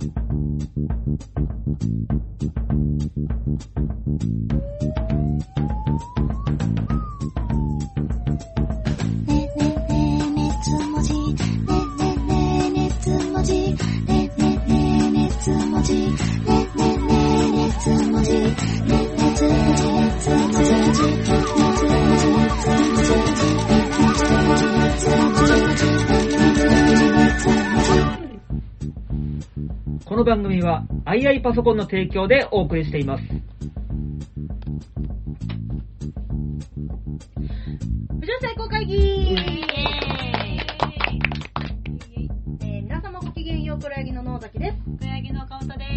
この番組はIIパソコンの提供でお送りしています。 不純最高会議皆様ごきげんよう、黒柳の野崎です。 黒柳の川田です。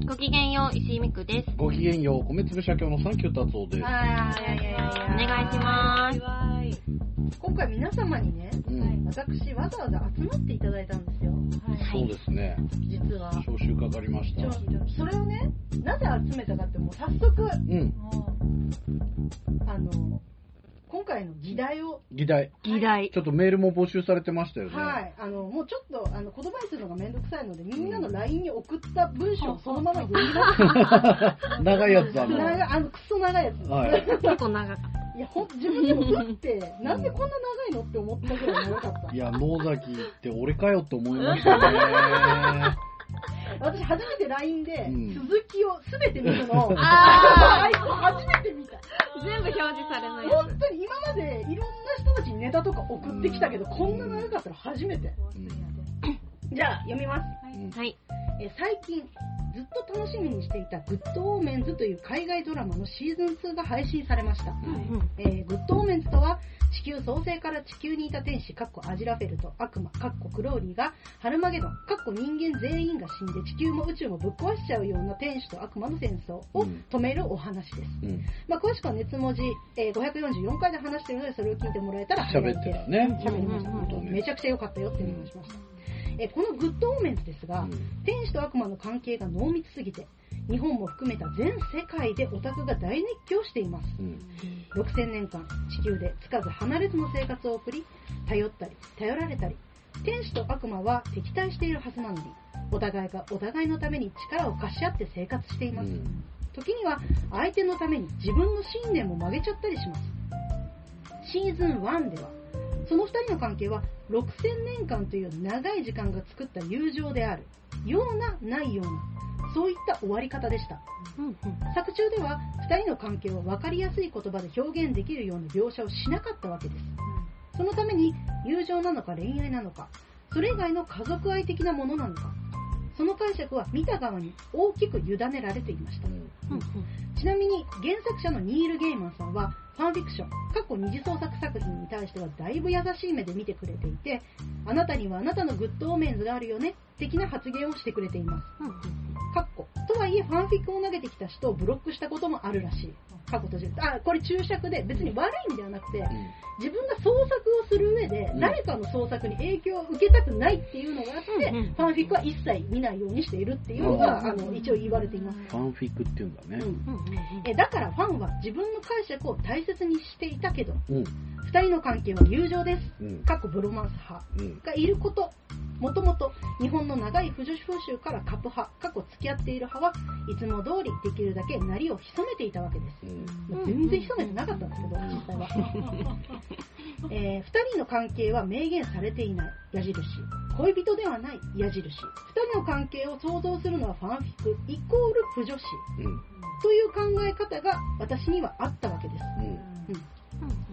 ごきげんよう、石井美久です。 ごきげんよう、米粒社協のサンキュー達夫です。 お願いします。 今回皆様にね、私わざわざ集まっていただいたんですよ。 そうですね。 実は招集かかりました。 それをね、なぜ集めたかって、もう早速、今回の議題を。 議題。ちょっとメールも募集されてましたよね。 はい。もうちょっと、言葉にするのがめんどくさいので、みんなの LINE に送った文章をそのまま読みます。 長いやつクソ長いやつ。 はい。 結構長かった。 いや、自分でも打って、なんでこんな長いのって思ったぐらい長かった。 いや、野崎って俺かよって思いましたね。 私初めて LINE で続きを全て見るのを、初めて見た。 全部表示されない。 本当に今までいろんな人たちにネタとか送ってきたけど、こんな長かったら初めて。じゃあ読みます。 はい。 最近ずっと楽しみにしていたグッドオーメンズという海外ドラマのシーズン2が配信されました。グッドオーメンズとは、地球創生から地球にいた天使アジラフェルと悪魔クローリーがハルマゲドン人間全員が死んで地球も宇宙もぶっ壊しちゃうような天使と悪魔の戦争を止めるお話です。詳しくは熱文字、544回で話しているので、それを聞いてもらえたら喋ってたね。 喋りました。めちゃくちゃ良かったよっていう話しました。このグッドオーメンズですが、天使と悪魔の関係が濃密すぎて、日本も含めた全世界でオタクが大熱狂しています。6000年間地球でつかず離れずの生活を送り、頼ったり頼られたり、天使と悪魔は敵対しているはずなのに、お互いがお互いのために力を貸し合って生活しています。時には相手のために自分の信念も曲げちゃったりします。シーズン1ではその2人の関係は6000年間という長い時間が作った友情であるようなないような、そういった終わり方でした。作中では2人の関係を分かりやすい言葉で表現できるような描写をしなかったわけです。そのために友情なのか恋愛なのか、それ以外の家族愛的なものなのか、その解釈は見た側に大きく委ねられていました。ちなみに原作者のニール・ゲイマンさんはファンフィクション二次創作作品に対してはだいぶ優しい目で見てくれていて、あなたにはあなたのグッドオーメンズがあるよね的な発言をしてくれています。とはいえファンフィクを投げてきた人をブロックしたこともあるらしい。これ注釈で、別に悪い意味ではなくて、自分が創作をする上で誰かの創作に影響を受けたくないっていうのがあって、ファンフィクは一切見ないようにしているっていうのが一応言われています。 ファンフィクっていうんだね。 だからファンは自分の解釈を大切にしていたけど、2人の関係は友情です。ブロマンス派がいること、もともと日本の長い不女子風習からカップ派、付き合っている派はいつも通りできるだけなりを潜めていたわけです。全然潜めてなかったんですけど、実際は。2人の関係は明言されていない矢印、恋人ではない矢印、2人の関係を想像するのはファンフィクイコール不女子、という考え方が私にはあったわけです。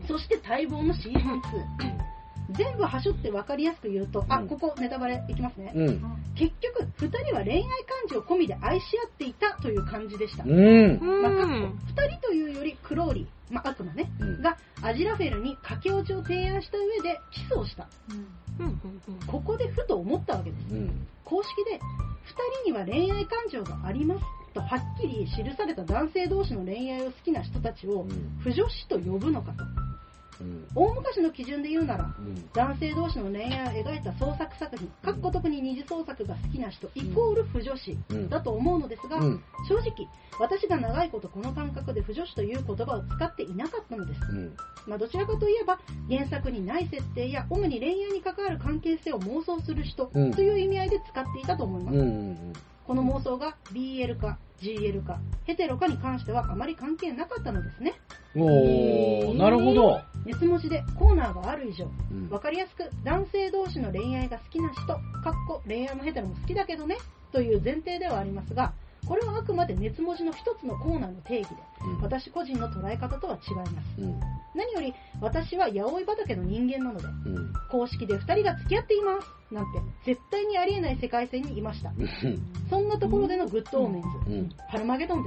そして待望のシーズン2。全部はしょって分かりやすく言うと、ここネタバレいきますね。結局2人は恋愛感情込みで愛し合っていたという感じでした。2人というよりクローリー、悪魔ね、がアジラフェルに駆け落ちを提案した上でキスをした。ここでふと思ったわけです。公式で2人には恋愛感情がありますとはっきり記された男性同士の恋愛を好きな人たちを不女子と呼ぶのかと。 大昔の基準で言うなら、男性同士の恋愛を描いた創作作品、特に二次創作が好きな人イコール腐女子だと思うのですが、正直私が長いことこの感覚で腐女子という言葉を使っていなかったのです。どちらかといえば原作にない設定や主に恋愛に関わる関係性を妄想する人という意味合いで使っていたと思います。この妄想が BL か GL かヘテロかに関してはあまり関係なかったのですね。 なるほど。 熱文字でコーナーがある以上、わかりやすく男性同士の恋愛が好きな人恋愛もヘテロも好きだけどねという前提ではありますが、これはあくまで熱文字の一つのコーナーの定義で、私個人の捉え方とは違います。何より私は八百畑の人間なので、公式で2人が付き合っていますなんて絶対にありえない世界線にいました。そんなところでのグッドオーメンズ、ハルマゲドンです。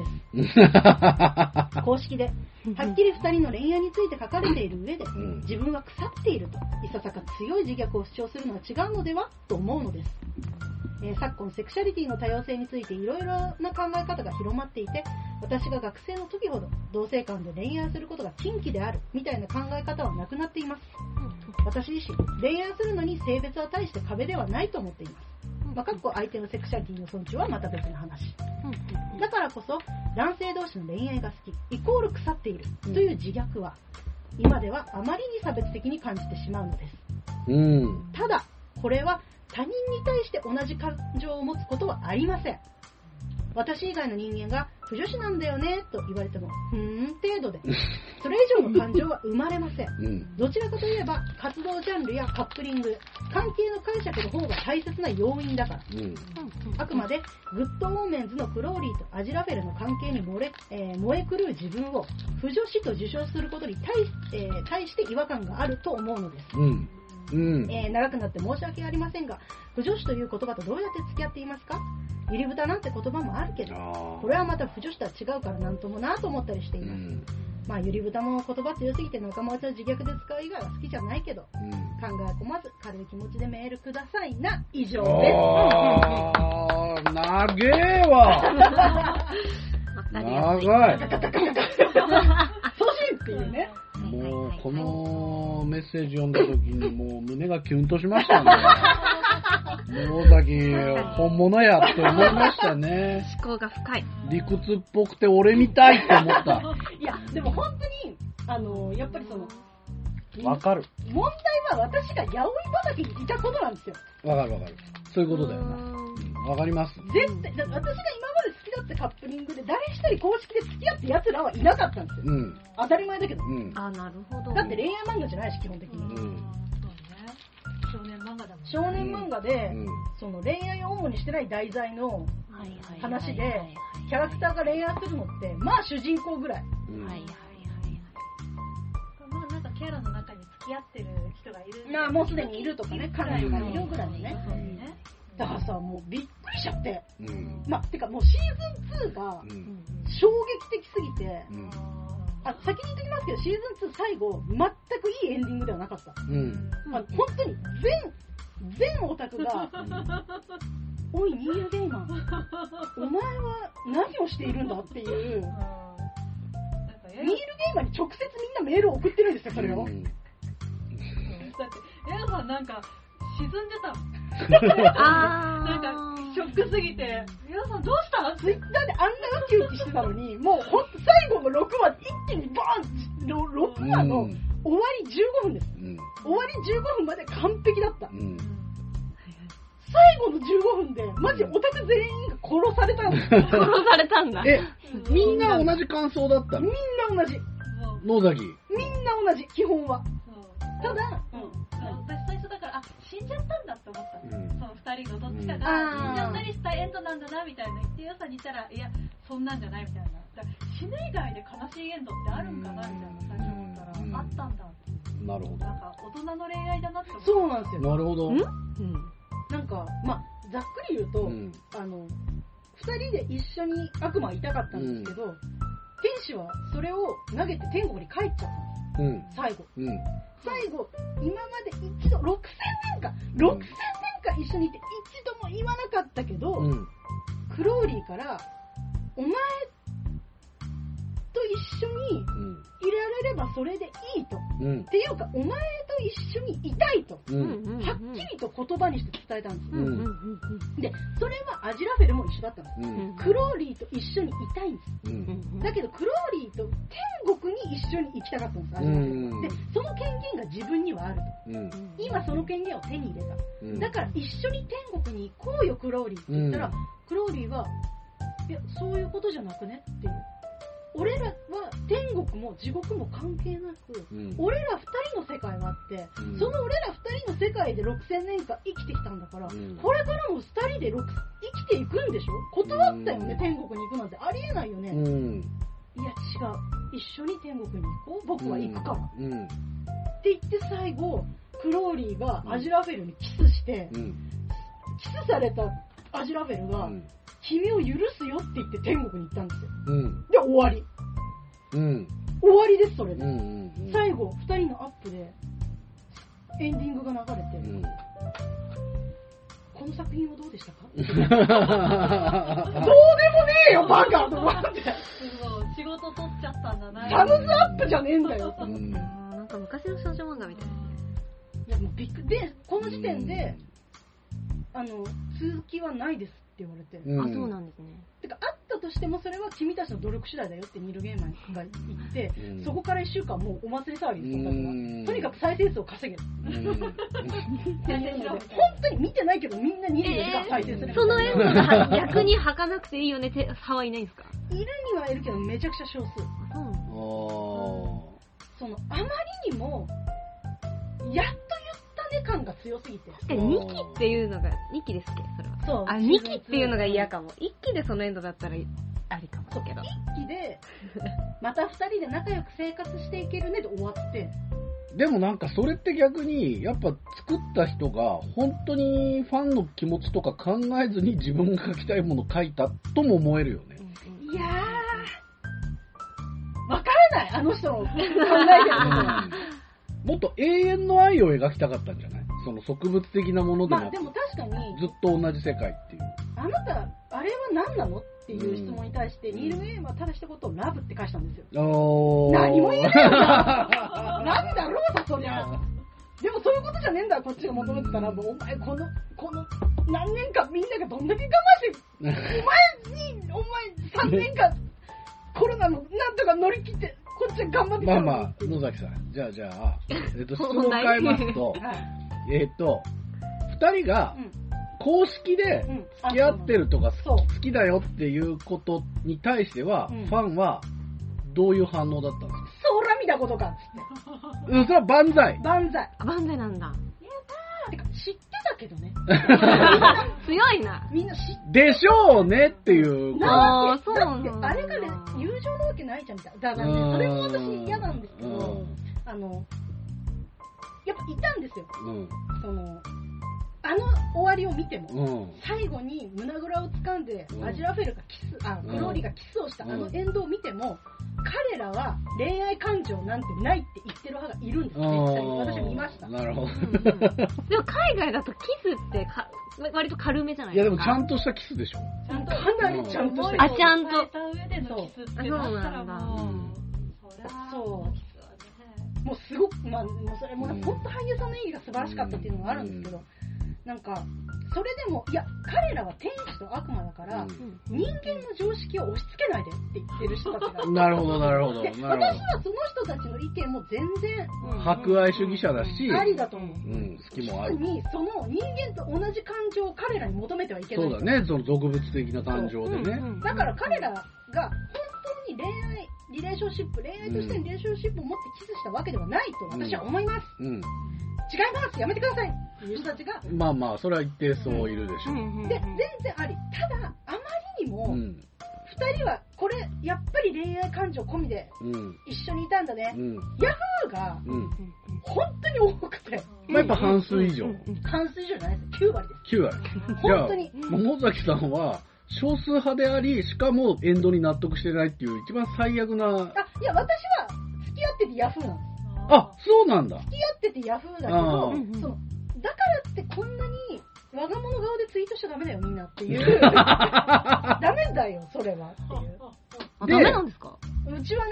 公式ではっきり2人の恋愛について書かれている上で、自分は腐っているといささか強い自虐を主張するのは違うのではと思うのです。昨今セクシャリティの多様性についていろいろな考え方が広まっていて、私が学生の時ほど同性間で恋愛することが禁忌であるみたいな考え方はなくなっています。私自身恋愛するのに性別は大して壁ではないと思っています。相手のセクシャリティの尊重はまた別の話。だからこそ男性同士の恋愛が好きイコール腐っているという自虐は今ではあまりに差別的に感じてしまうのです。ただこれは他人に対して同じ感情を持つことはありません。私以外の人間が腐女子なんだよねと言われても程度で、それ以上の感情は生まれません。どちらかといえば活動ジャンルやカップリング、関係の解釈の方が大切な要因だから、あくまでグッドオーメンズのクローリーとアジラフェルの関係に燃え狂う自分を腐女子と自称することに対して違和感があると思うのです。長くなって申し訳ありませんが、腐女子という言葉とどうやって付き合っていますか？ゆり豚なんて言葉もあるけど、これはまた腐女子とは違うからなんともなと思ったりしています。ゆり豚も言葉強すぎて仲間内の自虐で使う以外は好きじゃないけど、考え込まず軽い気持ちでメールくださいな。以上です。 長えわ。長い。 送信っていうね。 もうこのメッセージ読んだ時にもう胸がキュンとしましたね。もうだけ本物やって思いましたね。 思考が深い。 理屈っぽくて俺みたいって思った。 いやでも本当にやっぱりわかる。 問題は私が八百畑にいたことなんですよ。 わかる。そういうことだよな。わかります。 絶対私が今まで好きだったカップリングで誰一人公式で付き合って奴らはいなかったんですよ。当たり前だけど。 なるほど。 だって恋愛漫画じゃないし基本的に。少年漫画だもん。少年漫画で、その恋愛を主にしてない題材の話でキャラクターが恋愛するのってまあ主人公ぐらい。 なんかキャラの中に付き合ってる人がいる。 もうすでにいるとかね、彼女がいるぐらいのね。だからさ、もうびっくりしちゃって。てかもうシーズン2が衝撃的すぎて、先に言ってきますけど、シーズン2最後、全くいいエンディングではなかった。本当に全オタクが、おい、ニール・ゲイマン、お前は何をしているんだっていう、ニール・ゲイマンに直接みんなメールを送ってるんですよ、それを。だって、 エアさんなんか、沈んでたもん。なんかショックすぎて、皆さんどうした？ ツイッターであんなウキウキしてたのに、もうほんと最後の6話一気にバーン6話の終わり15分です。終わり15分まで完璧だった。最後の15分でマジオタク全員が殺されたんです。 殺されたんだ。 みんな同じ感想だったの？ みんな同じ。 野崎。 みんな同じ、基本は。ただ、 私最初だから死んじゃったんだって思った、その2人のどっちかが死んじゃったりしたエンドなんだなみたいな言ってよさにいたら、いやそんなんじゃないみたいな、だから死ぬ以外で悲しいエンドってあるんかなみたいな最初思ったら、あったんだって。 なるほど。 なんか大人の恋愛だなって思った。 そうなんですよ。 なるほど。 なんかざっくり言うと、2人で一緒に悪魔はいたかったんですけど、天使はそれを投げて天国に帰っちゃったんです。最後。最後、今まで一度、6000年間一緒にいて一度も言わなかったけど、クローリーから、お前、 一緒にいられればそれでいいと。っていうか、お前と一緒にいたいと。はっきりと言葉にして伝えたんですよ。で、それはアジラフェルも一緒だったんです。クローリーと一緒にいたいんです。だけど、クローリーと天国に一緒に行きたかったんです、アジラフェル。で、その権限が自分にはあると。今その権限を手に入れた。だから一緒に天国に行こうよ、クローリーって言ったら、クローリーは、いや、そういうことじゃなくねっていう。俺らは天国も地獄も関係なく、俺ら二人の世界があって、その俺ら二人の世界で6000年間生きてきたんだから、これからも二人で生きていくんでしょ？断ったよね、天国に行くなんてありえないよね。いや違う、一緒に天国に行こう、僕は行くから、って言って最後クローリーがアジラフェルにキスして、キスされたアジラフェルが、君を許すよって言って天国に行ったんですよ。で、終わり。終わりです、それで。最後、2人のアップで、エンディングが流れて、この作品はどうでしたか？どうでもねえよ、バカと思って。 仕事取っちゃったんだな。 サムズアップじゃねえんだよ。 なんか昔の少女漫画みたいな。 いや、もうびっくり。で、この時点で、続きはないですって言われて。 そうなんですね。 てか、あったとしてもそれは君たちの努力次第だよってニール・ゲーマンが言って、そこから1週間もうお祭り騒ぎです、とにかく再生数を稼げる。本当に見てないけどみんな24時間再生する。 そのエンドが逆に吐かなくていいよねって派はいないんですか？ いるにはいるけどめちゃくちゃ少数。そのあまりにもやっと言ったね感が強すぎて。 確かに2期っていうのが、2期ですっけそれは。そう。2期っていうのが嫌かも。1期でそのエンドだったらありかもだけど。 1期で、また2人で仲良く生活していけるねで終わって。 でもなんかそれって逆に、やっぱ作った人が本当にファンの気持ちとか考えずに自分が書きたいものを書いたとも思えるよね。 いやー、わからない、あの人の考えてることは。 もっと永遠の愛を描きたかったんじゃない？その植物的なものでなく、 でも確かにずっと同じ世界っていう。 あなた、あれは何なのっていう質問に対して、ニール・ゲームはただ一言ラブって返したんですよ。何も言えないよなんだろうさ、そりゃ。でもそういうことじゃねえんだ、こっちが求めてたら、もうお前この何年間みんながどんだけ我慢して、お前3年間コロナのなんとか乗り切って、こっちは頑張ってきたのに。 まあ、野崎さん。じゃあ、質問を変えますと、二人が公式で付き合ってるとか好きだよっていうことに対しては、ファンはどういう反応だったんですか？ そら見たことかっつって。 それは万歳。 万歳。 万歳なんだ。 てか知ってたけどね。 強いな。 みんな知ってでしょうねっていう。 だってあれがね、友情なわけないじゃんみたいな。だからね、それも私嫌なんですけど、やっぱいたんですよ。その終わりを見ても、最後に胸ぐらを掴んで、アジラフェルがクローリーがキスをしたエンドを見ても、彼らは恋愛感情なんてないって言ってる派がいるんですよ、実際に。私見ました。 なるほど。 でも海外だとキスって割と軽めじゃないですか。 いやでもちゃんとしたキスでしょ。 かなりちゃんとしたキス。ちゃんと。 そうなんだ。 そう。もうすごく、まあ、それも本当俳優さんの演技が素晴らしかったっていうのがあるんですけど、なんか、それでも、いや、彼らは天使と悪魔だから、人間の常識を押し付けないでって言ってる人たちが。 なるほど、なるほど。 で、私はその人たちの意見も全然、 博愛主義者だし、 ありだと思う。 好きもある。 に、その人間と同じ感情を彼らに求めてはいけない。 そうだね、その俗物的な感情でね。 だから彼らが本当に恋愛としてのリレーションシップを持ってキスしたわけではないと私は思います。違いますやめてくださいっていう人たちが。まあまあ、それは一定そういるでしょう。 で、全然あり。ただ、あまりにも、二人は、これ、やっぱり恋愛感情込みで、一緒にいたんだね。ヤフーが、本当に多くて。 やっぱ半数以上。 半数以上じゃないです。9割です。 9割。本当に。野崎さんは、少数派であり、しかもエンドに納得してないっていう一番最悪な。 いや、私は付き合っててヤフーなんです。 そうなんだ。 付き合っててヤフーだけど、だからってこんなに我が物顔でツイートしちゃダメだよみんなっていう。ダメだよ、それはっていう。 ダメなんですか？ うちはね、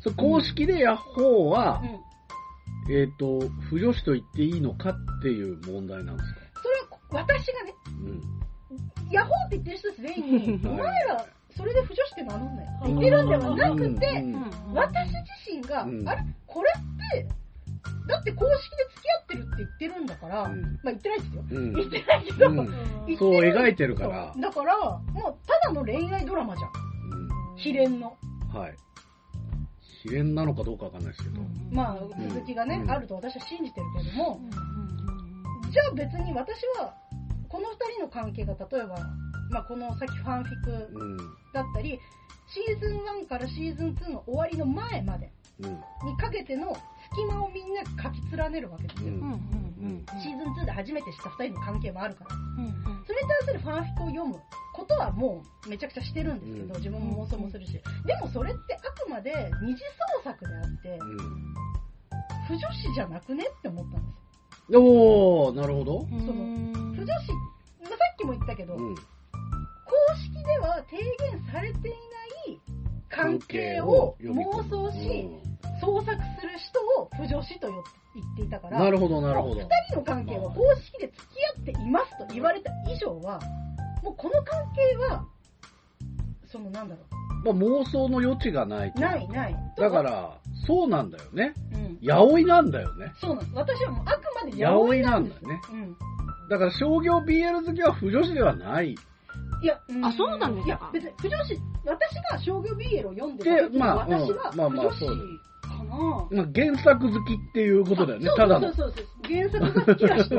公式でヤッホーは、不女子と言っていいのかっていう問題なんですか？ それは私がね、ヤッホーって言ってる人全員に、お前ら、それで不女子って名乗んなよって言ってるんではなくて、私自身が、あれこれって、だって公式で付き合ってるって言ってるんだから、まあ言ってないですよ。言ってないけど、 そう描いてるから。 だから、もうただの恋愛ドラマじゃん。秘伝の。 はい。秘伝なのかどうかわかんないですけど。 まあ、続きがね、あると私は信じてるけども、じゃあ別に私は、この二人の関係が例えば、まあこの先ファンフィクだったり、シーズン1からシーズン2の終わりの前までにかけての隙間をみんな書き連ねるわけですよ。シーズン2で初めて知った2人の関係もあるから。それに対するファンフィクを読むことはもうめちゃくちゃしてるんですけど、自分も妄想もするし。でもそれってあくまで二次創作であって、不女子じゃなくねって思ったんですよ。 おー、なるほど。 不女子、まあ、さっきも言ったけど、公式では提言されていない関係を妄想し、創作する人を不女子と言っていたから、 なるほどなるほど。 2人の関係は公式で付き合っていますと言われた以上は、もうこの関係はなんだろう、まあ、妄想の余地がないと。 ないだからそうなんだよね。ヤオイなんだよね。 そうなんです。私はもうあくまでヤオイなんだよね。だから商業 BL 好きは不女子ではない。 いや、 あ、そうなんですか。 いや、別に不女子、私が商業 BL を読んでた時に私が不女子かな。 まあ原作好きっていうことだよね。ただの。 そう原作が好きな人。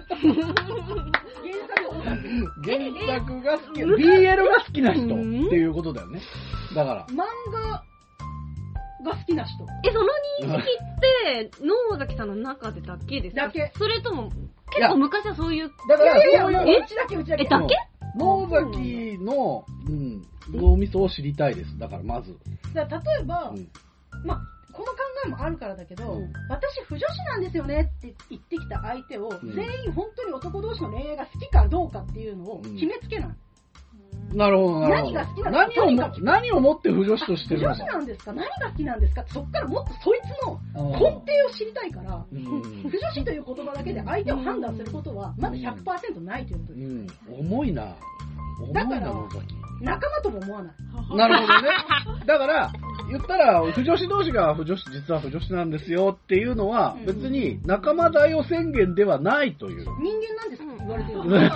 原作が好き、BL が好きな人っていうことだよね。だから。 漫画が好きな人。 その認識って、野崎さんの中でだけですか？ だけ。 それとも、結構昔はそういう。 だから、うちだけ。 だけ？ 野崎の、脳みそを知りたいです。だからまず。 だから例えば、まあ、この考えもあるからだけど、私不女子なんですよねって言ってきた相手を、全員本当に男同士の恋愛が好きかどうかっていうのを決めつけない。 なるほど、なるほど。 何が好きなのか。 何をもって不女子としてるのか。 不女子なんですか？何が好きなんですか？そっからもっとそいつの根底を知りたいから、不女子という言葉だけで相手を判断することは、まだ 100% ないということです。 重いな。 だから、仲間とも思わない。 なるほどね。だから、言ったら、不女子同士が実は不女子なんですよっていうのは、別に仲間だよ宣言ではないという。 人間なんですって言われてる。だ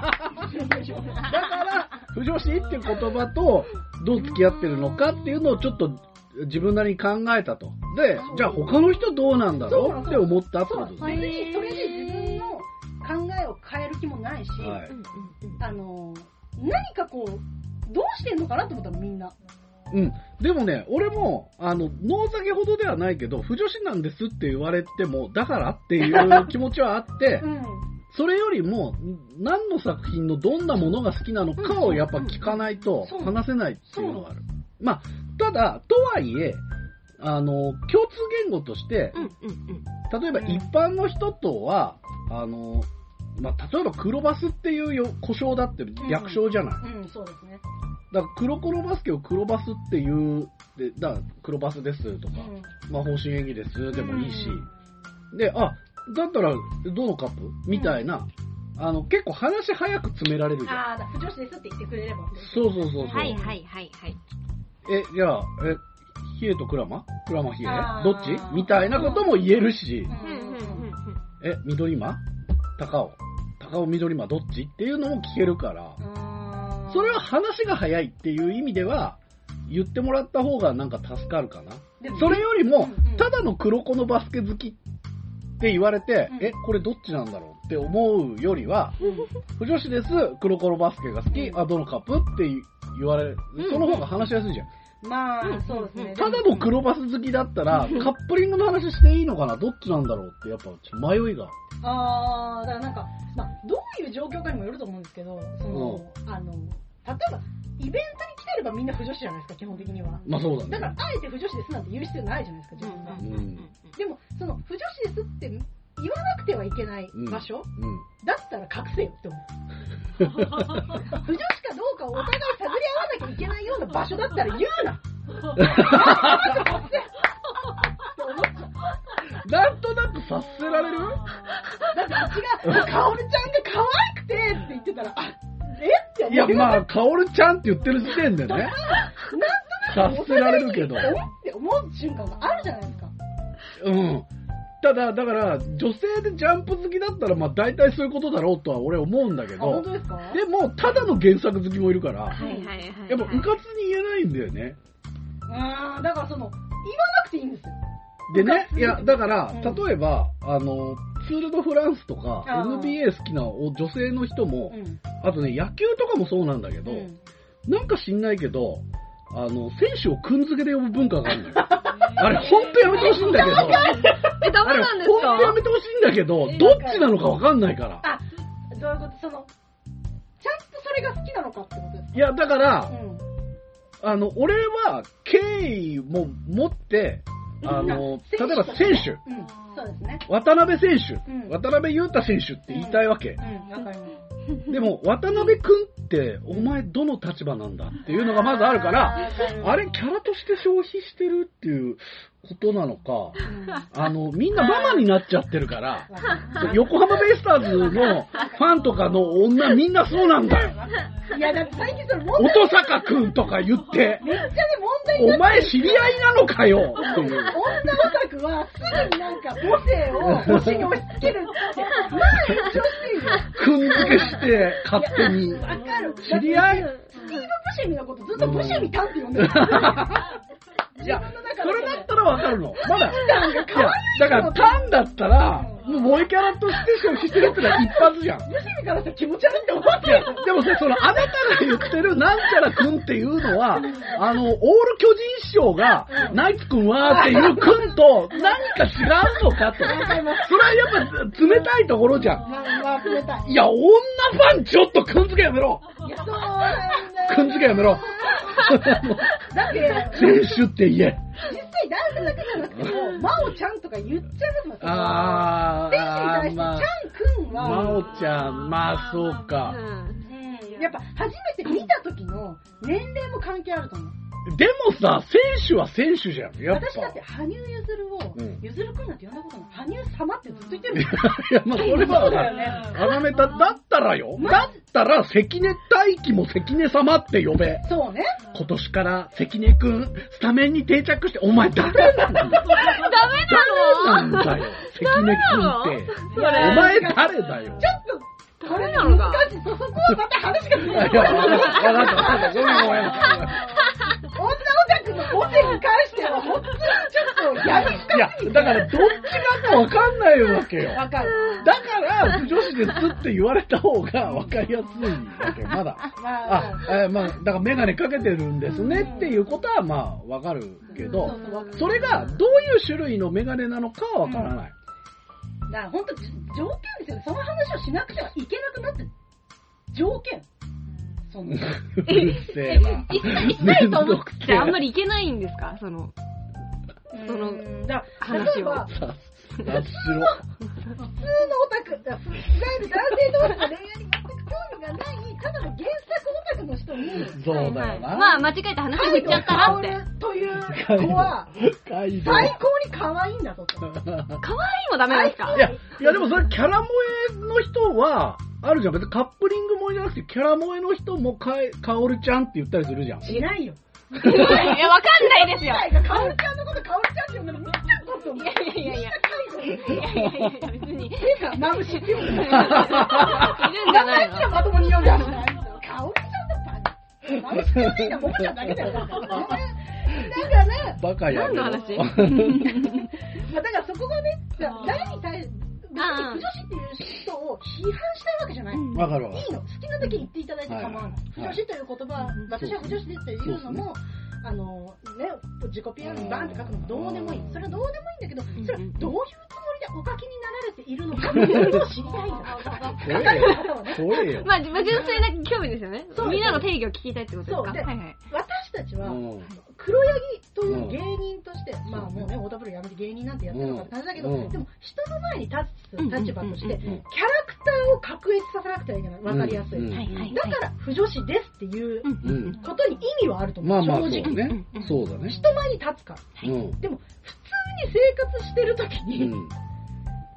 から、不女子っていう言葉とどう付き合ってるのかっていうのをちょっと自分なりに考えたと。で、じゃあ他の人どうなんだろうって思ったってことですね。 それで自分の考えを変える気もないし、何かこう、どうしてんのかなって思ったの、みんな。 でもね、俺も、脳下げほどではないけど、不女子なんですって言われても、だからっていう気持ちはあって、それよりも、何の作品のどんなものが好きなのかをやっぱ聞かないと話せないっていうのがある。まあ、ただ、とはいえ、共通言語として、例えば一般の人とは、まあ、例えば黒バスっていう呼称だって略称じゃない。 そうですね。 だから黒コロバスケを黒バスっていう、だから黒バスですとか、まあ方針演技ですでもいいし、で、だったらどのカップみたいな、結構話早く詰められるじゃん。 不女子ですって言ってくれれば。 そう。 はい。 じゃあ、ヒエとクラマヒエどっちみたいなことも言えるし、緑間高尾緑間どっちっていうのも聞けるから、それは話が早いっていう意味では言ってもらった方がなんか助かるかな。それよりも、ただの黒子のバスケ好きって言われて、これどっちなんだろうって思うよりは、不女子です、黒子のバスケが好き、どのカップって言われる。その方が話しやすいじゃん。 まあ、そうですね。 ただの黒バス好きだったら、カップリングの話していいのかな、どっちなんだろうって、やっぱ迷いが。 だからなんか、まあ、どういう状況かにもよると思うんですけど、例えば、イベントに来てればみんな不女子じゃないですか、基本的には。 まあそうだね。 だから、あえて不女子ですなんて言う必要ないじゃないですか、自分が。でも、不女子ですって言わなくてはいけない場所、だったら隠せよって思う。不女子かどうかをお互い探り合わなきゃいけないような場所だったら言うな。 察せられる？ だってうちが、かおるちゃんが可愛くてって言ってたら、って思う。 いや、まあ、かおるちゃんって言ってる時点でね。 なんとなく察せられるけど。 って思う瞬間があるじゃないですか。 うん。ただ、だから、女性でジャンプ好きだったら、まあ、大体そういうことだろうとは俺思うんだけど。 本当ですか？ でも、ただの原作好きもいるから。 はいはいはい。 やっぱ、うかつに言えないんだよね。 だから言わなくていいんですよ。 でね、いや、だから、 うん例えば、ツール・ド・フランスとか、 あー NBA 好きな女性の人も、あとね、野球とかもそうなんだけど、なんか知んないけど、選手をくんづけで呼ぶ文化があるのよ。あれ、ほんとやめてほしいんだけど、 ダメなんですあれ、ほんとやめてほしいんだけど、どっちなのかわかんないから。 あ、どういうことちゃんとそれが好きなのかってことですか？ いや、だからう、ん。 俺は敬意も持って、例えば選手、 そうですね。 渡辺選手、 うん渡辺裕太選手って言いたいわけ。 わかります。 でも、渡辺くんって、お前どの立場なんだっていうのがまずあるから、あれ、キャラとして消費してるっていうことなのか、みんなママになっちゃってるから、横浜ベイスターズのファンとかの女みんなそうなんだよ。 いや、だって最近それ問題、 音坂くんとか言って、 めっちゃね、問題になお前知り合いなのかよっていう。 女オタクはすぐになんか母性を推しに押し付けるって、まあ一緒してるよ。 くんづけして、勝手に。 わかる。 知り合いスティーブ・ブシェミのことずっとブシェミタンって呼んでる。 いや、それだったらわかるの。まだ。いタンが可愛いや、だから、タンだったら、もう萌えキャラとして消費してるってのは一発じゃん。 ブシェミからしたら気持ち悪いって思っていや、でもさ、あなたが言ってるなんちゃらくんっていうのは、オール巨人師匠が、ナイツくんはっていうくんと何か違うのかと。それはやっぱ冷たいところじゃん。 まあ、冷たい。 いや、女ファンちょっとくんづけやめろ。 いや、そうなんだよ。 くんづけやめろ。 だって、 選手って言え。 実際男性だけじゃなくても、マオちゃんとか言っちゃいますもん。 あ選手に対して、 まあちゃんくんは、 まおちゃん、まあそうか。 やっぱ初めて見た時の年齢も関係あると思う。 でもさ、選手は選手じゃん。やっぱ。 私だって羽生結弦を、ゆずるくんなんて呼んだことない。羽生様ってずっと言ってるもん。 いや、まあそれは、 そうだよね。 だったらよ。だったら、関根大輝も関根様って呼べ。 そうね。 今年から関根くん、スタメンに定着して、お前誰なんだよ。 ダメなのなんだよ、関根くんって。お前誰だよ。 ちょっと、これ難しい。そこはまた話がずれる。 いや、わかった。ごめん。 女オタクの母性に関しては、本当にちょっとやりいや、だからどっちがかわかんないわけよ。 わかる。 だから、不女子ですって言われた方がわかりやすいわけよ、まだ。まあ、だからメガネかけてるんですねっていうことはまあわかるけど、それがどういう種類のメガネなのかはわからない。 だから本当条件ですよね。その話をしなくてはいけなくなって条件。そんな。 うるせえな。 したいと思ってあんまりいけないんですかそのだから例えば、普通のオタク、いわゆる男性同士の恋愛に全く興味がない、ただの原作オタクの人に、 そうだよな。 まあ間違えて話を振っちゃったらって。 という子は、最高に可愛いんだぞと。 可愛いもダメなんですかいやでもそれキャラ萌えの人は、あるじゃん。別にカップリング萌えじゃなくて、キャラ萌えの人もかおるちゃんって言ったりするじゃん。 しないよ。 いや、わかんないですよ。 かおるちゃんのことかおるちゃんって呼んだらみんなと思う。 いや、別に。 マムシって呼んでる。いるんじゃないのまともに呼んでる。かおるちゃんだったら、マムシって呼んでいいのももちゃんだけだよ。だからね。 バカや何の話だからそこがね、誰に対して、別に不女子っていう人を批判したいわけじゃない。 わかるわ。 いいの。好きなだけ言っていただいて構わない。不女子という言葉、私は不女子ですっていうのも、自己 PR にバーンって書くのもどうでもいい。それはどうでもいいんだけど、それはどういうつもりでお書きになられているのかっていうのを知りたいんだ。書かれる方はね。 怖えよ。 まあ、純粋な興味ですよね。みんなの定義を聞きたいってことですか。 そうで、 はいはい。 私たちは、黒柳という芸人として、まあもうね、オタブルやめて芸人なんてやってるのかって感じだけど、でも人の前に立つ立場として、キャラクターを確立させなくてはいけない。わかりやすい。だから、不女子ですっていうことに意味はあると思う。 まあまあ、 正直ね。そうだね。 人前に立つから。でも、普通に生活してるときに、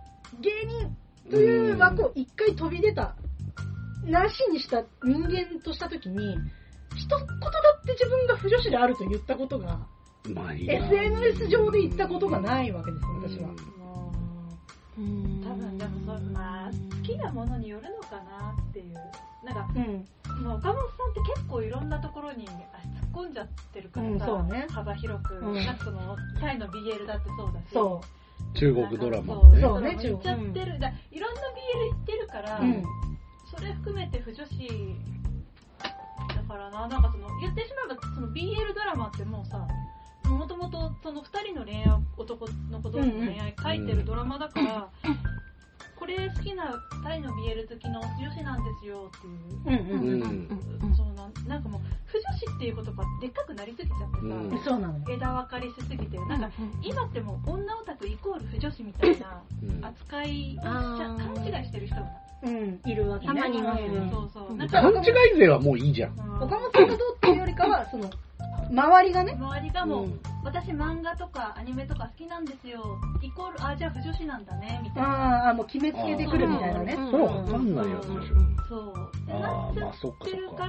芸人という枠を一回飛び出た、なしにした人間としたときに、一言だって自分が不女子であると言ったことが、SNS 上で言ったことがないわけですよ、私は。 多分でもまあ好きなものによるのかなっていう。なんか、もう岡本さんって結構いろんなところに突っ込んじゃってるからさ、 そうね、 幅広く、なんかそのタイの BL だってそうだし、 そう中国ドラマもね、 そうね、 言っちゃってる、いろんな BL 言ってるから、それ含めて不女子だからな、なんかその言ってしまえばその BL ドラマってもうさ、もともとその2人の恋愛、男の子同士の恋愛書いてるドラマだから、これ好きなタイの BL 好きの女子なんですよっていう、なんかもう不女子っていう言葉でっかくなりすぎちゃってさ、 そうなの、 枝分かりしすぎて、なんか今ってもう女オタクイコール不女子みたいな扱いを勘違いしてる人がいるわけね。 たまにいますよね。そうそう。 勘違い勢はもういいじゃん。 岡本さんがどうっていうよりかは、その周りがね、 周りがもう、私漫画とかアニメとか好きなんですよ、イコール、じゃあ不女子なんだねみたいな。 もう決めつけてくるみたいなね。 それはわかんないやつでしょ。 そう。なっちゃってるから、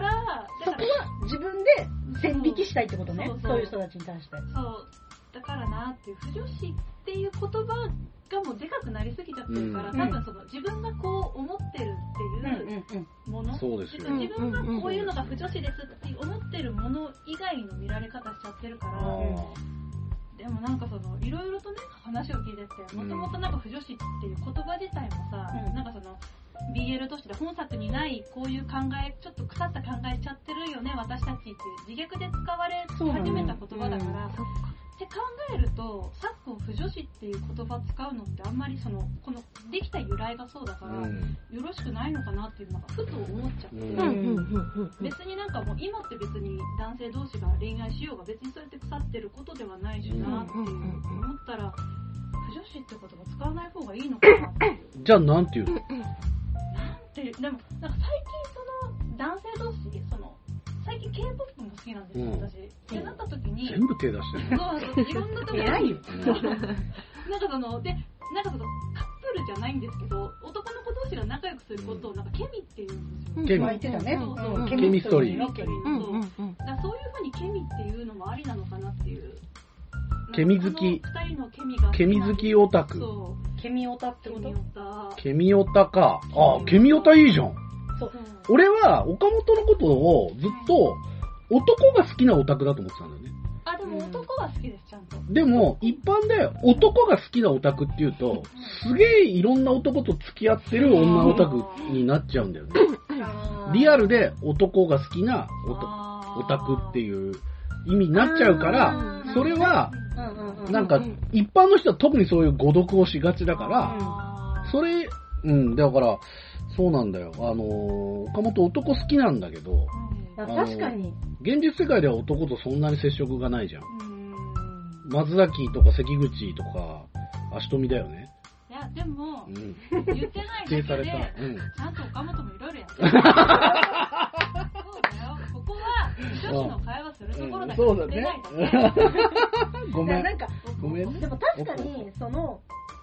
そこは自分で線引きしたいってことね。そういう人たちに対して。 そう。だからなっていう、不女子っていう言葉がもうでかくなりすぎちゃってるから、多分その自分がこう思ってるっていうもの、 そうですよ。 自分がこういうのが不女子ですって思ってるもの以外の見られ方しちゃってるから、でもなんかそのいろいろとね話を聞いてて、もともとなんか不女子っていう言葉自体もさ、なんかその BL として本作にないこういう考え、ちょっと腐った考えしちゃってるよね私たちっていう自虐で使われ始めた言葉だから、って考えると昨今不女子っていう言葉使うのってあんまりそのこのできた由来がそうだから、よろしくないのかなっていうのがふと思っちゃって、別になんかもう今って別に男性同士が恋愛しようが別にそうやって腐ってることではないしなっていう思ったら、不女子って言葉使わない方がいいのかなっていう。 じゃあなんていうの？ なんて、でもなんか最近その男性同士その最近 K-POP も好きなんですよ、私。ってなった時に全部手出してる。 そう、いろんなところになんかそので、なんかそのカップルじゃないんですけど、男の子同士が仲良くすることをなんかケミって言うんですよ。 ケミ言ってたね。 そうケミストリー。 そういう風にケミっていうのもありなのかなっていう。 ケミ好き。 二人のケミが。 ケミ好きオタク。 そう。 ケミオタってこと？ ケミオタか。ケミオタいいじゃん。 そう。 俺は岡本のことをずっと男が好きなオタクだと思ってたんだよね。 でも男は好きです、ちゃんと。 でも、一般で男が好きなオタクっていうと、すげえいろんな男と付き合ってる女オタクになっちゃうんだよね。リアルで男が好きなオタクっていう意味になっちゃうから、それは、なんか、一般の人は特にそういう誤読をしがちだから、それ、だから、そうなんだよ。岡本男好きなんだけど、 確かに。 現実世界では男とそんなに接触がないじゃん。松崎とか関口とか、足富だよね。 いや、でも、言ってないだけで、ちゃんと岡本もいろいろやってる。そうだよ。ここは、女子の会話するところだけど、言ってないだけ。 ごめん。 なんか、 ごめん。 でも確かに、その、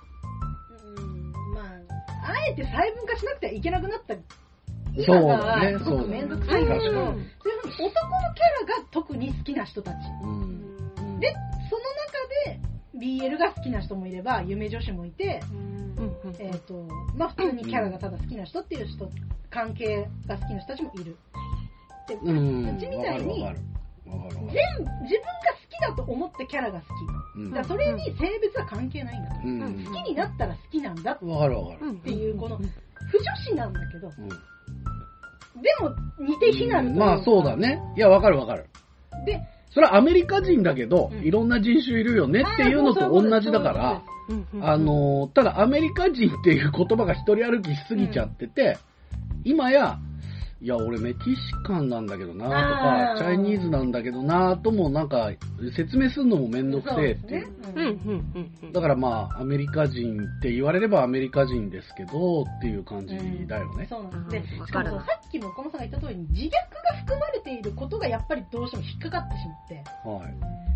あえて細分化しなくてはいけなくなった今がすごくめんどくさいんだけど、そういうふうに男のキャラが特に好きな人たち。で、その中で BL が好きな人もいれば、夢女子もいて、普通にキャラがただ好きな人っていう人、関係が好きな人たちもいる。で、うちみたいに、自分が好きだと思ってキャラが好き。だからそれに性別は関係ないんだから。好きになったら好きなんだっていう、この、不女子なんだけど、でも似て非なるというか。 まあそうだね。いや、わかる。で、それはアメリカ人だけど、いろんな人種いるよねっていうのと同じだから、ただアメリカ人っていう言葉が一人歩きしすぎちゃってて、今や、いや、俺メキシカンなんだけどなとか、チャイニーズなんだけどなともなんか、説明するのもめんどくせえっていう。だからまあ、アメリカ人って言われればアメリカ人ですけど、っていう感じだよね。 そうなんです。で、しかもさっきも岡本さんが言った通りに、自虐が含まれていることがやっぱりどうしても引っかかってしまって。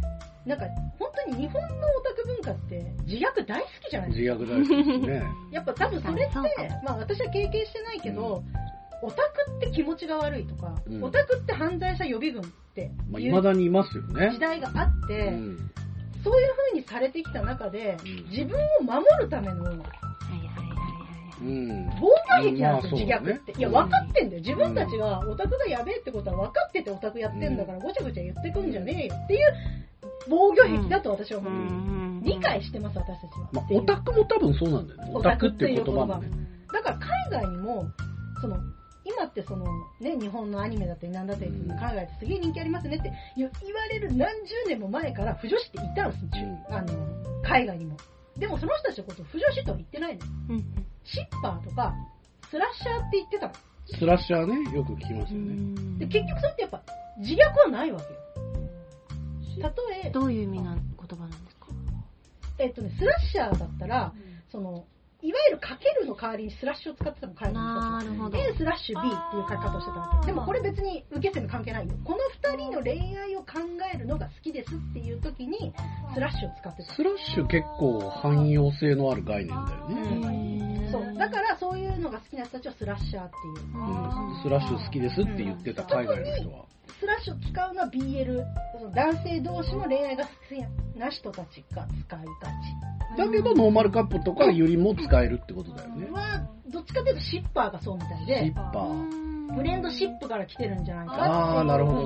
なんか本当に日本のオタク文化って自虐大好きじゃないですか。 自虐大好きですね。 やっぱ多分それって、まあ私は経験してないけど、オタクって気持ちが悪いとか、オタクって犯罪者予備軍っていまだにいますよね。 時代があって、そういう風にされてきた中で、自分を守るための防御壁なんですよ、自虐って。いや、分かってんだよ。自分たちがオタクがやべえってことは分かっててオタクやってんだから、ごちゃごちゃ言ってくんじゃねえよっていう防御壁だと私は思う。理解してます、私たちは。 まあ、オタクも多分そうなんだよね。オタクっていう言葉もね。 だから海外にも、今ってね、日本のアニメだったりなんだったり、海外ってすげえ人気ありますねって言われる何十年も前から不女子って言ったんです、海外にも。でもその人たちのことを不女子とは言ってないの。シッパーとかスラッシャーって言ってたの。 スラッシャーね、よく聞きますよね。 で結局それってやっぱ自虐はないわけよ。例えどういう意味な言葉なんですか？ スラッシャーだったら、いわゆるかけるの代わりにスラッシュを使ってたの、海外の人たちは。A スラッシュ B っていう書き方をしてたわけ。でもこれ別に受け線関係ないよ。この二人の恋愛を考えるのが好きですっていう時にスラッシュを使ってた。 スラッシュ結構汎用性のある概念だよね。 そう。だからそういうのが好きな人たちはスラッシャーっていう。 スラッシュ好きですって言ってた海外の人は。 スラッシュを使うのは BL、男性同士の恋愛が好きな人たちが使いがち。 だけどノーマルカップとかよりも使えるってことだよね。 どっちかというとシッパーがそうみたいで、 シッパー。 ブレンドシップから来てるんじゃないかって言われてて、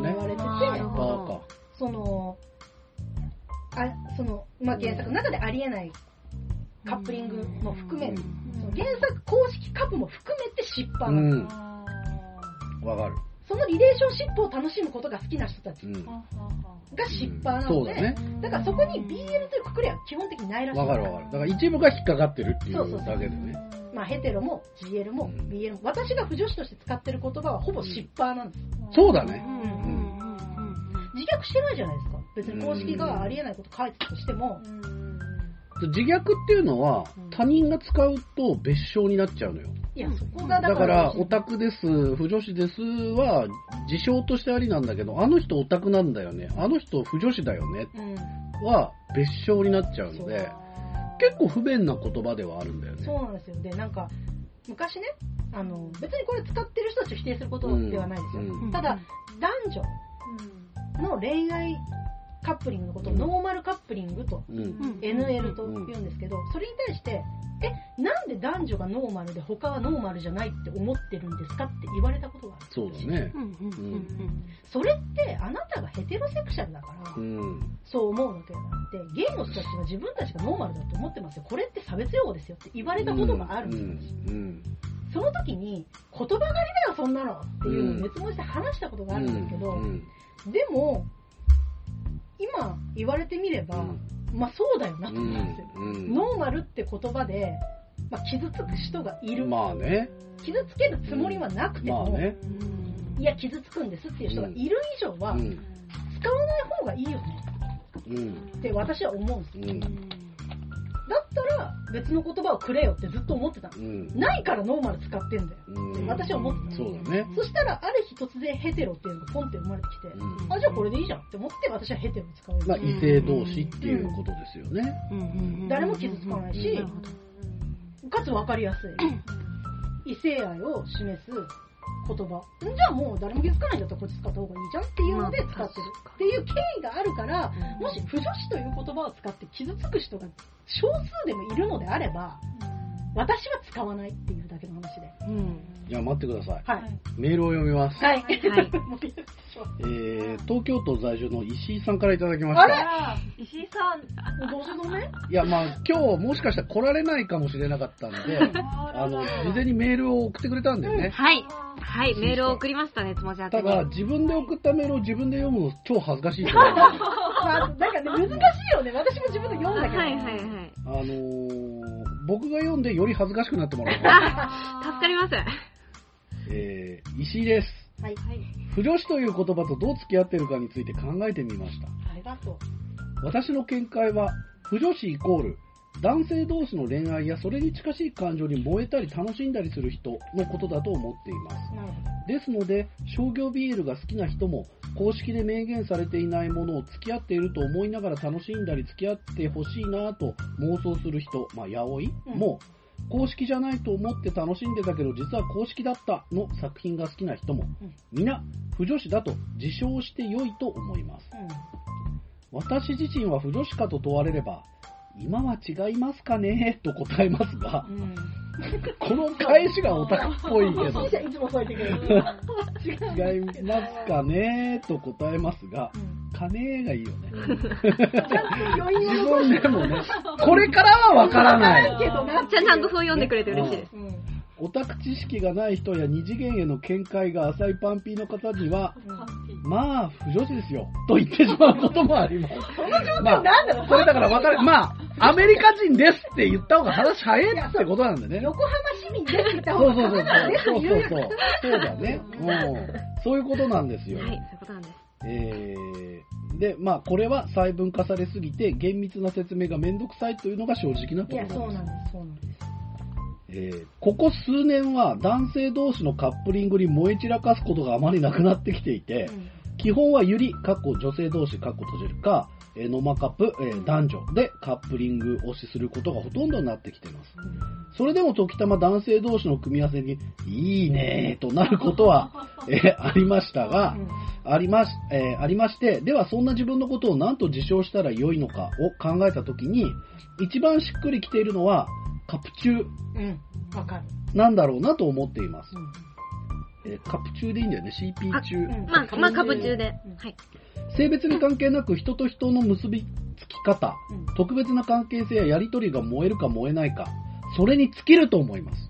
原作の中でありえないカップリングも含める、原作公式カップも含めてシッパーなんです。 わかる。 そのリレーションシップを楽しむことが好きな人たちがシッパーなので、だからそこに BL というくくりは基本的にないらしい。 わかるわかる。だから一部が引っかかってるっていうだけでね。 まあヘテロも GL も BL も、私が不女子として使ってる言葉はほぼシッパーなんです。 そうだね。 自虐してないじゃないですか。別に公式がありえないこと書いてたとしても。 自虐っていうのは他人が使うと別称になっちゃうのよ。 いや、そこがだからオタクです、不女子ですは自称としてありなんだけど、あの人オタクなんだよね、あの人不女子だよね、は別称になっちゃうので、結構不便な言葉ではあるんだよね。 そうなんですよ。で、なんか昔ね、別にこれ使ってる人たちを否定することではないですよ。ただ男女の恋愛カップリングのことをノーマルカップリングと、NL と言うんですけど、それに対してなんで男女がノーマルで他はノーマルじゃないって思ってるんですかって言われたことがある。 そうだね。 それってあなたがヘテロセクシャルだから、そう思うわけであって、ゲイの人たちは自分たちがノーマルだと思ってますよ、これって差別用語ですよって言われたことがあるんです。その時に言葉狩りだよそんなのっていうのを熱望して話したことがあるんですけど、でも今言われてみれば、まあそうだよなと思うんですよ。ノーマルって言葉で、傷つく人がいる。 まあね。傷つけるつもりはなくても、いや傷つくんですっていう人がいる以上は、使わない方がいいよね、って私は思うんですよ。だったら別の言葉をくれよってずっと思ってたの。ないからノーマル使ってんだよって私は思ってた。 そうだね。 そしたらある日突然ヘテロっていうのがポンって生まれてきて、じゃあこれでいいじゃんって思って私はヘテロを使う。 まあ異性同士っていうことですよね。 誰も傷つかないし、かつ分かりやすい異性愛を示す言葉。じゃあもう誰も傷つかないんだったらこっち使った方がいいじゃんっていうので使ってるっていう経緯があるから、もし不女子という言葉を使って傷つく人が少数でもいるのであれば、私は使わないっていうだけの話で。 じゃあ待ってください。メールを読みます。東京都在住の石井さんからいただきました。 石井さん、 どうせのね。 いや、まあ今日もしかしたら来られないかもしれなかったんで、事前にメールを送ってくれたんだよね。 はい、メールを送りましたね、つもじゃって。 ただ自分で送ったメールを自分で読むの超恥ずかしいと思う。 なんかね、難しいよね。私も自分で読んだけど。 僕が読んでより恥ずかしくなってもらう。助かります。 石井です。不女子という言葉とどう付き合っているかについて考えてみました。 ありがとう。 私の見解は、不女子イコール男性同士の恋愛やそれに近しい感情に燃えたり楽しんだりする人のことだと思っています。ですので、商業 BL が好きな人も公式で明言されていないものを付き合っていると思いながら楽しんだり付き合ってほしいなと妄想する人、ヤオイも、公式じゃないと思って楽しんでたけど実は公式だったの作品が好きな人も、皆不女子だと自称して良いと思います。私自身は不女子かと問われれば、今は違いますかねと答えますが、この返しがオタクっぽいけど、 いつもそう言ってくれる。 違いますかねと答えますが、かねがいいよね。自分でもね、これからはわからない。 ちゃんとそう読んでくれて嬉しいです。 オタク知識がない人や二次元への見解が浅いパンピーの方には、まあ、不女子ですよ、と言ってしまうこともあります。 その状況なんだろう、 それだから分かる。アメリカ人ですって言った方が話早いってことなんだね。 横浜市民ですって言った方がそうだね。そういうことなんですよ。 はい、そういうことなんです。 で、これは細分化されすぎて厳密な説明がめんどくさいというのが正直なところです。 いや、そうなんです。 ここ数年は男性同士のカップリングに燃え散らかすことがあまりなくなってきていて、基本はユリ、女性同士、閉じるか、ノマカップ、男女でカップリング推しすることがほとんどになってきています。それでも時たま男性同士の組み合わせにいいねとなることは、ありましたが、ありまして、ではそんな自分のことを何と自称したら良いのかを考えたときに、一番しっくりきているのはカプチュなんだろうなと思っています。カプチューでいいんだよね、CP 中。 カプチューで。はい。 性別に関係なく人と人の結びつき方、特別な関係性ややりとりが燃えるか燃えないか、それに尽きると思います。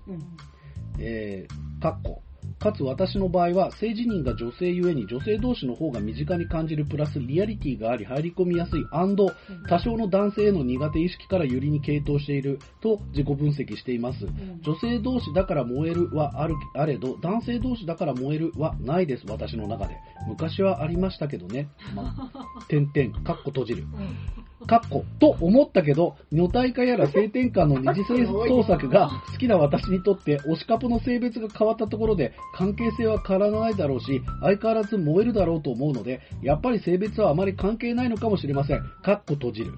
かつ私の場合は性自認が女性ゆえに女性同士の方が身近に感じるプラスリアリティがあり入り込みやすい&多少の男性への苦手意識からよりに傾倒していると自己分析しています。女性同士だから燃えるはあれど男性同士だから燃えるはないです。私の中で昔はありましたけどね。閉じる。と思ったけど、女体化やら性転換の二次性創作が好きな私にとって、推しカプの性別が変わったところで関係性は変わらないだろうし、相変わらず燃えるだろうと思うので、やっぱり性別はあまり関係ないのかもしれません。閉じる。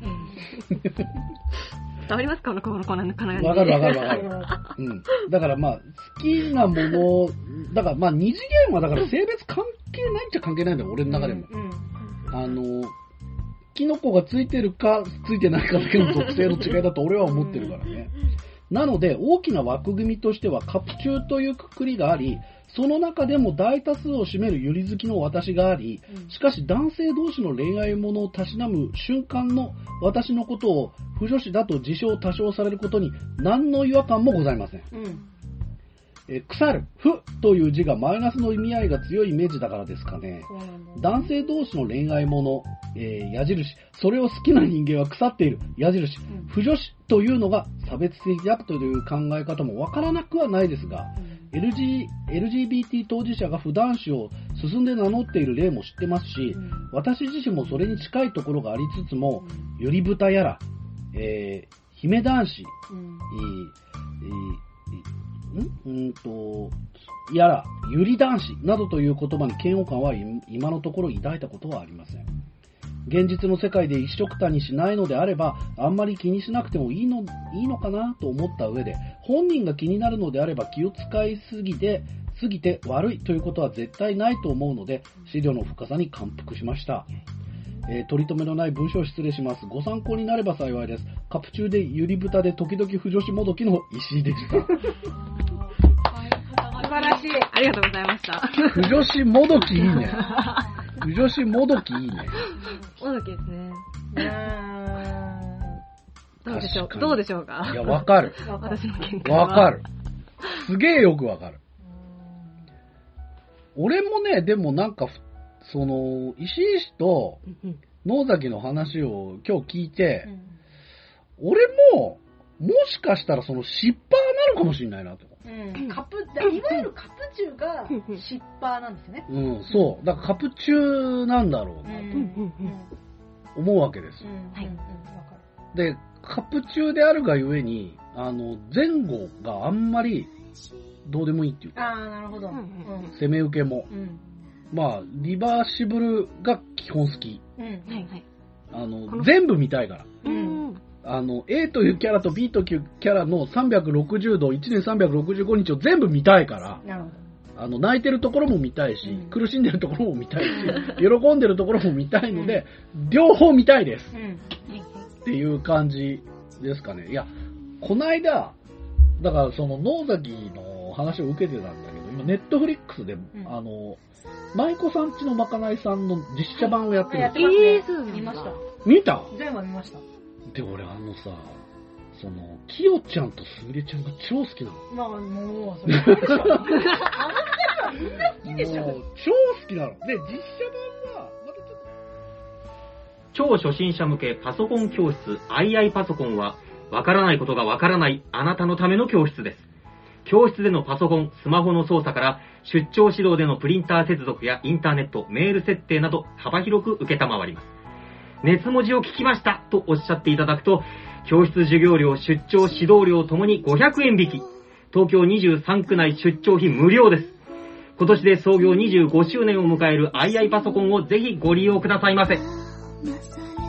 伝わりますかこのわかる。だから好きなもの、だから二次元はだから性別関係ないっちゃ関係ないんだよ、俺の中でも。キノコがついてるかついてないかだけの属性の違いだと俺は思ってるからね。なので大きな枠組みとしてはカプチューというくくりがあり、その中でも大多数を占めるユリ好きの私があり、しかし男性同士の恋愛ものをたしなむ瞬間の私のことを不女子だと自称多称されることに何の違和感もございません。腐る、不という字がマイナスの意味合いが強いイメージだからですかね。男性同士の恋愛もの、矢印、それを好きな人間は腐っている、矢印、不女子というのが差別的だという考え方もわからなくはないですが、LGBT 当事者が不男子を進んで名乗っている例も知ってますし、私自身もそれに近いところがありつつも、ゆり豚やら、姫男子、やら、ゆり男子などという言葉に嫌悪感は今のところ抱いたことはありません。現実の世界で一緒くたにしないのであれば、あんまり気にしなくてもいいのかなと思った上で、本人が気になるのであれば気を使いすぎて悪いということは絶対ないと思うので、資料の深さに感服しました。取り留めのない文章を失礼します。ご参考になれば幸いです。カプチューでゆり豚で時々不女子もどきの石井でした。 素晴らしい。 ありがとうございました。 不女子もどきいいね。不女子もどきいいね。 もどきですね。どうでしょうか。 いや、わかる。 私の見解は。 わかる。すげえよくわかる。俺もね、でも石井氏と野崎の話を今日聞いて、俺も、もしかしたらそのシッパーなのかもしれないなと。 いわゆるカプチューがシッパーなんですよね。 そう。だからカプチューなんだろうなと思うわけです。で、カプチューであるがゆえに、前後があんまりどうでもいいっていうか。 なるほど。 攻め受けも。 まあ、リバーシブルが基本好き。 うん。はいはい。 全部見たいから。 うん。 A というキャラと B というキャラの360度、1年365日を全部見たいから。 なるほど。泣いてるところも見たいし、苦しんでるところも見たいし、喜んでるところも見たいので、両方見たいです。っていう感じですかね。いや、こないだ、だからその野崎の話を受けてたんだけど、今ネットフリックスで、舞妓さんちのまかないさんの実写版をやってる。 やってますね。見ました。 見た？ 全部見ました。 で、俺さ、キヨちゃんとすみれちゃんが超好きなの。 まあ、もう、それでしょ。みんな好きでしょ。 もう超好きなの。で、実写版は、またちょっと。超初心者向けパソコン教室 II パソコンは、わからないことがわからないあなたのための教室です。教室でのパソコン、スマホの操作から、出張指導でのプリンター接続やインターネット、メール設定など幅広く受けたまわります。熱文字を聞きましたとおっしゃっていただくと、教室授業料、出張指導料ともに500円引き。東京23区内出張費無料です。今年で創業25周年を迎えるIIパソコンをぜひご利用くださいませ。